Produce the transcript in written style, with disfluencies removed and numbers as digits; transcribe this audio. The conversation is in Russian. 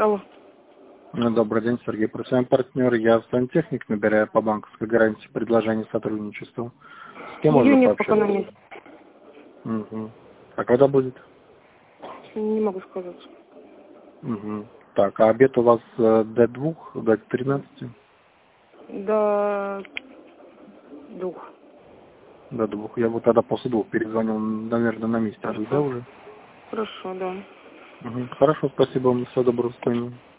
Алло. Добрый день, Сергей. Профессиональный партнер. Я сантехник, набираю по банковской гарантии предложение сотрудничества. С кем можно Ее нет пока пообщаться? на месте. Угу. А когда будет? Не могу сказать. Угу. Так, а обед у вас до 2, до 13? До 2. До 2. Я вот тогда после 2 перезвонил, наверное, на месте. А вы, да, Хорошо. уже? Хорошо, да. Угу. Хорошо, спасибо вам. Всего доброго, до свидания.